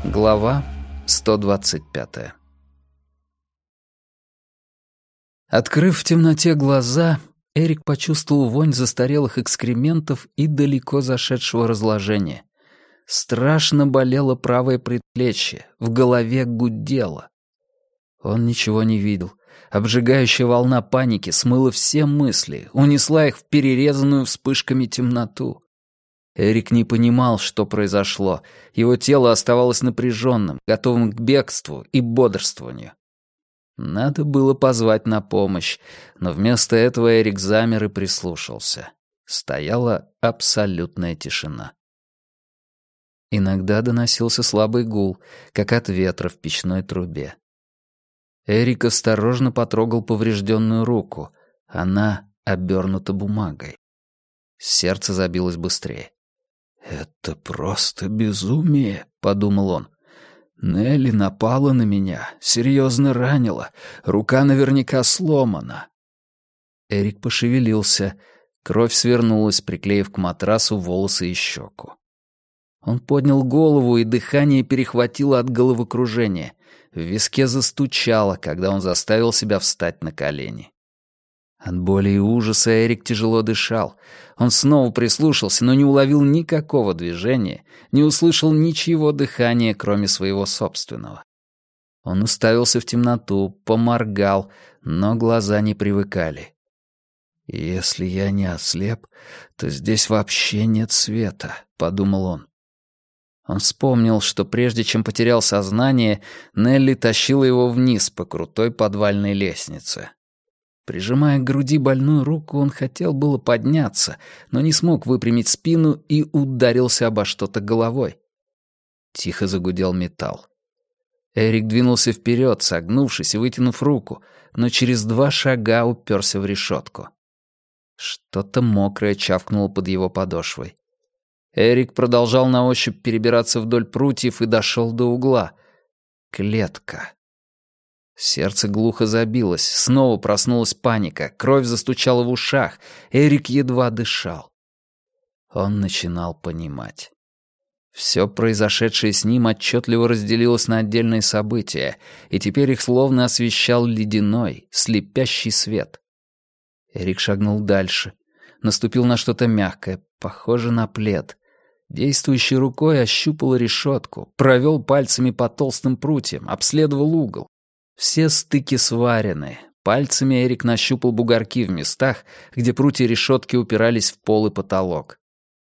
Глава 125. Открыв в темноте глаза, Эрик почувствовал вонь застарелых экскрементов и далеко зашедшего разложения. Страшно болело правое предплечье, в голове гудело. Он ничего не видел. Обжигающая волна паники смыла все мысли, унесла их в перерезанную вспышками темноту. Эрик не понимал, что произошло. Его тело оставалось напряженным, готовым к бегству и бодрствованию. Надо было позвать на помощь, но вместо этого Эрик замер и прислушался. Стояла абсолютная тишина. Иногда доносился слабый гул, как от ветра в печной трубе. Эрик осторожно потрогал поврежденную руку. Она обернута бумагой. Сердце забилось быстрее. «Это просто безумие», — подумал он. «Нелли напала на меня, серьезно ранила, рука наверняка сломана». Эрик пошевелился, кровь свернулась, приклеив к матрасу волосы и щеку. Он поднял голову, и дыхание перехватило от головокружения. В виске застучало, когда он заставил себя встать на колени. От боли и ужаса Эрик тяжело дышал. Он снова прислушался, но не уловил никакого движения, не услышал ничьего дыхания, кроме своего собственного. Он уставился в темноту, поморгал, но глаза не привыкали. «Если я не ослеп, то здесь вообще нет света», — подумал он. Он вспомнил, что прежде чем потерял сознание, Нелли тащила его вниз по крутой подвальной лестнице. Прижимая к груди больную руку, он хотел было подняться, но не смог выпрямить спину и ударился обо что-то головой. Тихо загудел металл. Эрик двинулся вперед, согнувшись и вытянув руку, но через 2 шага уперся в решетку. Что-то мокрое чавкнуло под его подошвой. Эрик продолжал на ощупь перебираться вдоль прутьев и дошел до угла. Клетка. Сердце глухо забилось, снова проснулась паника, кровь застучала в ушах, Эрик едва дышал. Он начинал понимать. Все произошедшее с ним отчетливо разделилось на отдельные события, и теперь их словно освещал ледяной, слепящий свет. Эрик шагнул дальше, наступил на что-то мягкое, похоже на плед. Действующей рукой ощупал решетку, провел пальцами по толстым прутьям, обследовал угол. Все стыки сварены. Пальцами Эрик нащупал бугорки в местах, где прутья решетки упирались в пол и потолок.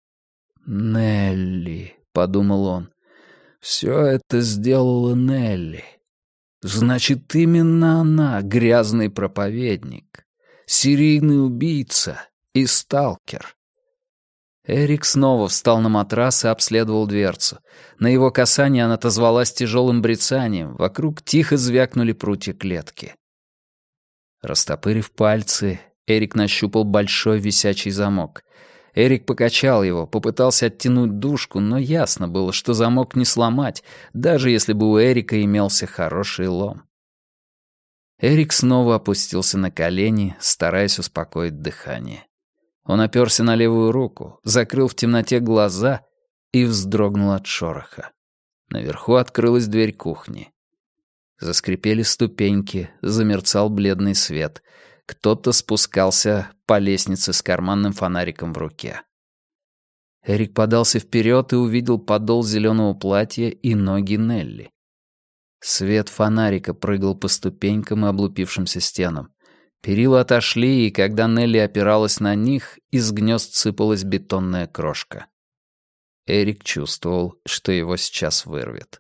«Нелли», — подумал он, — «все это сделала Нелли. Значит, именно она грязный проповедник, серийный убийца и сталкер». Эрик снова встал на матрас и обследовал дверцу. На его касание она отозвалась тяжелым брецанием, вокруг тихо звякнули прутья клетки. Растопырив пальцы, Эрик нащупал большой висячий замок. Эрик покачал его, попытался оттянуть дужку, но ясно было, что замок не сломать, даже если бы у Эрика имелся хороший лом. Эрик снова опустился на колени, стараясь успокоить дыхание. Он оперся на левую руку, закрыл в темноте глаза и вздрогнул от шороха. Наверху открылась дверь кухни. Заскрипели ступеньки, замерцал бледный свет. Кто-то спускался по лестнице с карманным фонариком в руке. Эрик подался вперед и увидел подол зеленого платья и ноги Нелли. Свет фонарика прыгал по ступенькам и облупившимся стенам. Перила отошли, и когда Нелли опиралась на них, из гнезд сыпалась бетонная крошка. Эрик чувствовал, что его сейчас вырвет.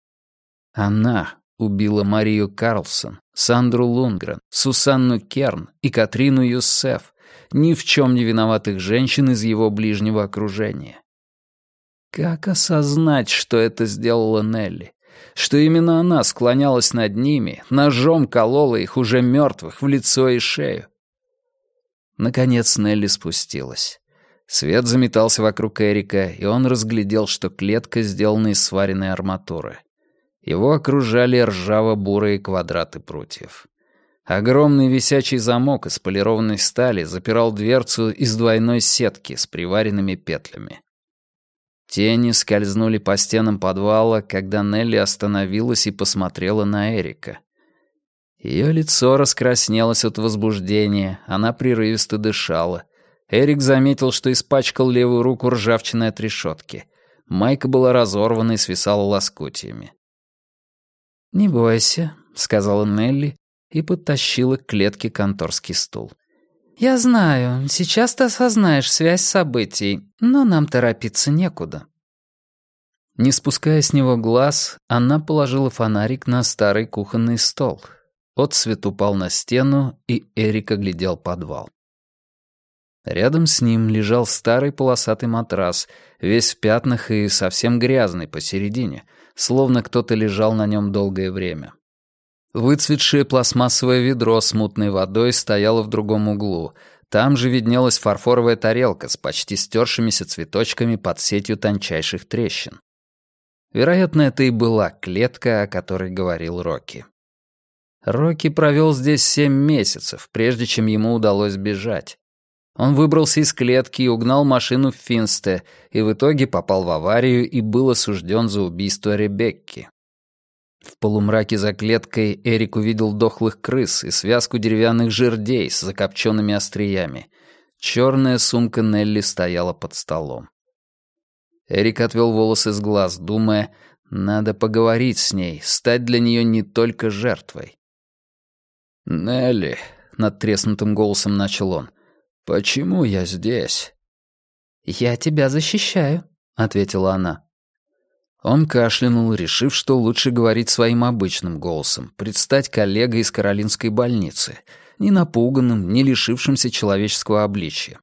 Она убила Марию Карлсон, Сандру Лундгрен, Сусанну Керн и Катрину Юссеф, ни в чем не виноватых женщин из его ближнего окружения. Как осознать, что это сделала Нелли? Что именно она склонялась над ними, ножом колола их уже мертвых в лицо и шею. Наконец Нелли спустилась. Свет заметался вокруг Эрика, и он разглядел, что клетка сделана из сваренной арматуры. Его окружали ржаво-бурые квадраты прутьев. Огромный висячий замок из полированной стали запирал дверцу из двойной сетки с приваренными петлями. Тени скользнули по стенам подвала, когда Нелли остановилась и посмотрела на Эрика. Ее лицо раскраснелось от возбуждения, она прерывисто дышала. Эрик заметил, что испачкал левую руку ржавчиной от решетки. Майка была разорвана и свисала лоскутьями. «Не бойся», — сказала Нелли и подтащила к клетке конторский стул. «Я знаю, сейчас ты осознаешь связь событий, но нам торопиться некуда». Не спуская с него глаз, она положила фонарик на старый кухонный стол. Отсвет упал на стену, и Эрик оглядел подвал. Рядом с ним лежал старый полосатый матрас, весь в пятнах и совсем грязный посередине, словно кто-то лежал на нем долгое время. Выцветшее пластмассовое ведро с мутной водой стояло в другом углу. Там же виднелась фарфоровая тарелка с почти стершимися цветочками под сетью тончайших трещин. Вероятно, это и была клетка, о которой говорил Рокки. Рокки провел здесь 7 месяцев, прежде чем ему удалось бежать. Он выбрался из клетки и угнал машину в Финсте, и в итоге попал в аварию и был осужден за убийство Ребекки. В полумраке за клеткой Эрик увидел дохлых крыс и связку деревянных жердей с закопченными остриями. Черная сумка Нелли стояла под столом. Эрик отвел волосы с глаз, думая, надо поговорить с ней, стать для нее не только жертвой. «Нелли», — надтреснутым голосом начал он, — «почему я здесь?» «Я тебя защищаю», — ответила она. Он кашлянул, решив, что лучше говорить своим обычным голосом, предстать коллегой из Каролинской больницы, не напуганным, не лишившимся человеческого обличия.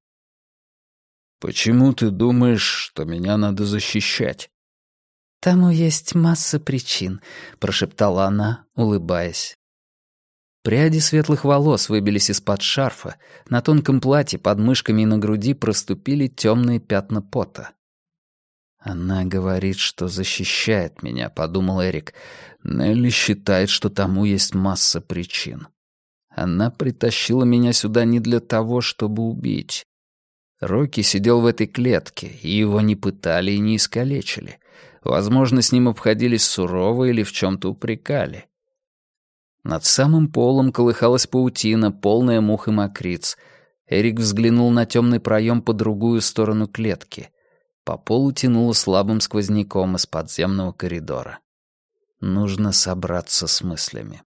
«Почему ты думаешь, что меня надо защищать?» «Тому есть масса причин», — прошептала она, улыбаясь. Пряди светлых волос выбились из-под шарфа, на тонком платье под мышками и на груди проступили темные пятна пота. «Она говорит, что защищает меня», — подумал Эрик. «Нелли считает, что тому есть масса причин. Она притащила меня сюда не для того, чтобы убить. Рокки сидел в этой клетке, и его не пытали и не искалечили. Возможно, с ним обходились сурово или в чем-то упрекали. Над самым полом колыхалась паутина, полная мух и мокриц. Эрик взглянул на темный проем по другую сторону клетки. По полу тянуло слабым сквозняком из подземного коридора. Нужно собраться с мыслями.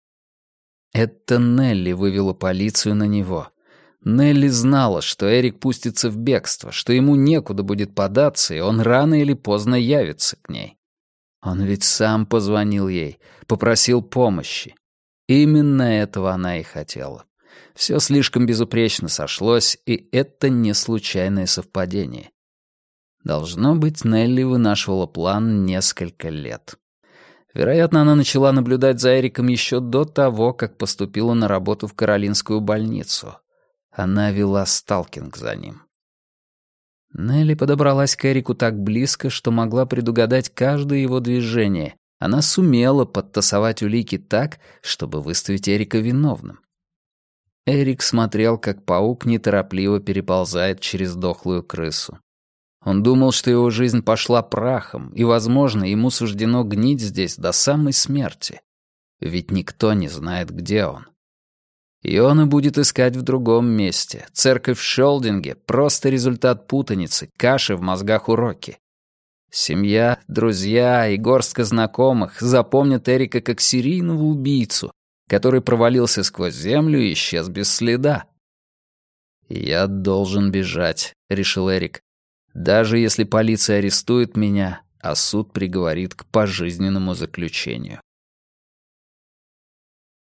Это Нелли вывела полицию на него. Нелли знала, что Эрик пустится в бегство, что ему некуда будет податься, и он рано или поздно явится к ней. Он ведь сам позвонил ей, попросил помощи. Именно этого она и хотела. Все слишком безупречно сошлось, и это не случайное совпадение. Должно быть, Нелли вынашивала план несколько лет. Вероятно, она начала наблюдать за Эриком еще до того, как поступила на работу в Каролинскую больницу. Она вела сталкинг за ним. Нелли подобралась к Эрику так близко, что могла предугадать каждое его движение. Она сумела подтасовать улики так, чтобы выставить Эрика виновным. Эрик смотрел, как паук неторопливо переползает через дохлую крысу. Он думал, что его жизнь пошла прахом, и, возможно, ему суждено гнить здесь до самой смерти. Ведь никто не знает, где он. Иона будет искать в другом месте. Церковь в Шолдинге — просто результат путаницы, каши в мозгах у Рокки. Семья, друзья и горстка знакомых запомнят Эрика как серийного убийцу, который провалился сквозь землю и исчез без следа. «Я должен бежать», — решил Эрик. «Даже если полиция арестует меня, а суд приговорит к пожизненному заключению».